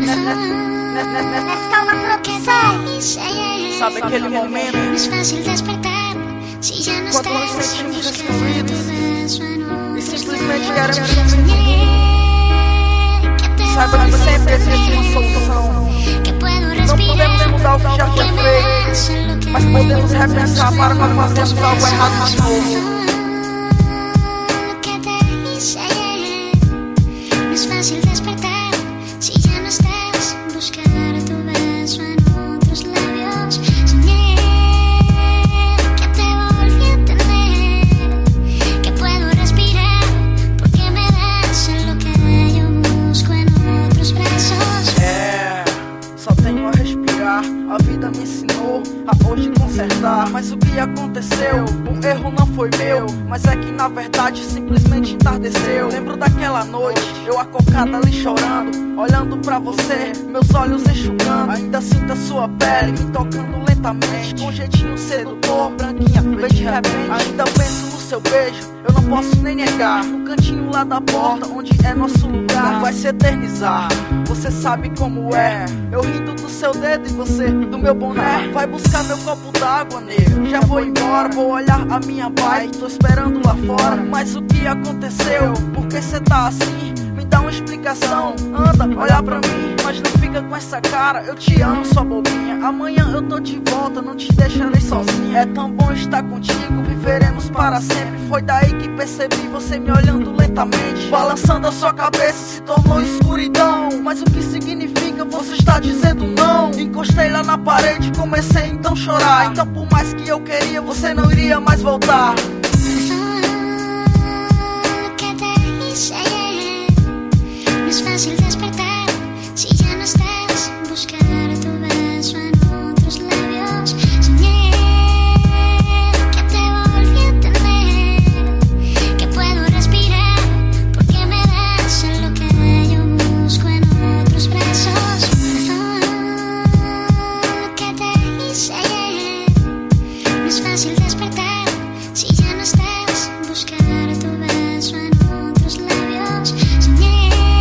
Calma produção. Sabe aquele momento quando nos sentimos excluídos e simplesmente queremos sumir? Saiba que sempre existe uma solução. Não podemos mudar o que já foi feito, mas podemos repensar para não fazermos algo errado de novo. Fácil despertar si ya no estás. Buscar tu beso en otros labios. Soñé que te volví a tener, que puedo respirar porque me das lo que yo busco en otros brazos. Só tenho a respirar. A vida me ensinou a hoje consertar. Mas o que aconteceu? O erro não foi meu, mas é que na verdade simplesmente entardeceu. Lembro daquela noite, eu acocada ali chorando, olhando pra você, meus olhos enxugando. Ainda sinto a sua pele me tocando lentamente, com um jeitinho sedutor, branquinha, vem de repente. Ainda penso no seu beijo, eu não posso nem negar. No cantinho lá da porta, onde é nosso lugar, vai se eternizar. Você sabe como é, eu rindo do seu dedo e você do meu boné. Vai buscar meu copo d'água, nego, já vou embora. Vou olhar a minha bike, tô esperando lá fora. Mas o que aconteceu? Por que cê tá assim? Me dá uma explicação, anda, olha pra mim, mas não fica com essa cara. Eu te amo, sua bobinha, amanhã eu tô de volta, não te deixarei sozinha. É tão bom estar contigo, viveremos para sempre. Foi daí que percebi você me olhando lentamente, balançando a sua cabeça, se tornou escuridão. Mas o que significa você está dizendo não? Encostei lá na parede, comecei então a chorar. Então por mais que eu queria, você não iria mais voltar. Es fácil despertar si ya no estás. Buscar tu beso en otros labios. Soñé que te volví a tener, que puedo respirar porque me das lo que yo busco en otros brazos. Lo que te hice ayer. No es fácil despertar si ya no estás. Buscar tu beso en otros labios. Soñé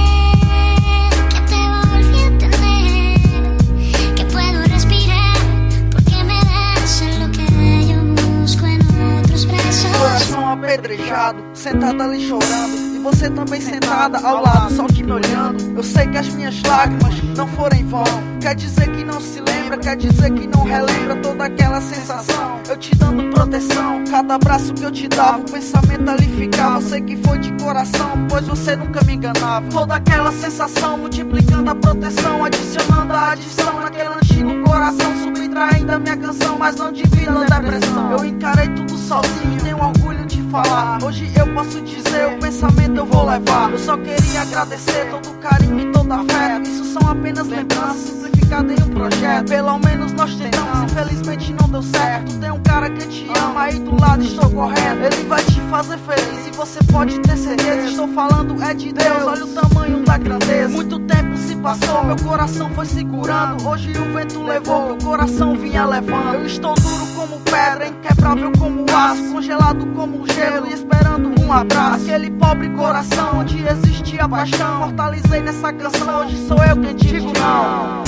apedrejado, sentada ali chorando, e você também sentada ao lado, só que me olhando. Eu sei que as minhas lágrimas não foram em vão. Quer dizer que não se lembra, quer dizer que não relembra toda aquela sensação. Eu te dando proteção, cada abraço que eu te dava, o pensamento ali ficava. Sei que foi de coração, pois você nunca me enganava. Toda aquela sensação, multiplicando a proteção, adicionando a adição naquele antigo coração, subtraindo a minha canção, mas não divido a depressão. Eu encarei tudo sozinho, tenho orgulho de falar. Hoje eu posso dizer, o pensamento eu vou levar. Eu só queria agradecer todo o carinho e toda a fé. Isso são apenas lembranças simplificadas em um projeto. Pelo menos nós tentamos, infelizmente não deu certo. Tem um cara que te ama, aí do lado estou correto. Ele vai te fazer feliz e você pode ter certeza. Estou falando é de Deus, olha o tamanho da grandeza. Muito tempo se passou, meu coração foi segurando. Hoje o vento levou, meu coração vinha levando. Eu estou duro como pedra, inquebrável como aço, congelado como gelo e esperando um abraço. Aquele pobre coração onde existia paixão, mortalizei nessa canção, hoje sou eu quem digo não.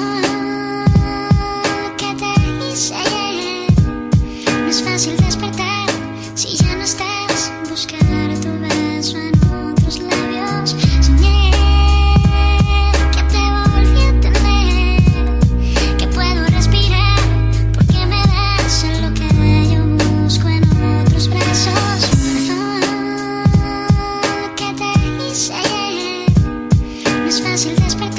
Que te hice ayer. No es fácil despertar si ya no estás. Buscar tu beso en otros labios. Soñé que te volví a tener, que puedo respirar porque me das lo que yo busco en otros brazos. Que te hice ayer. No es fácil despertar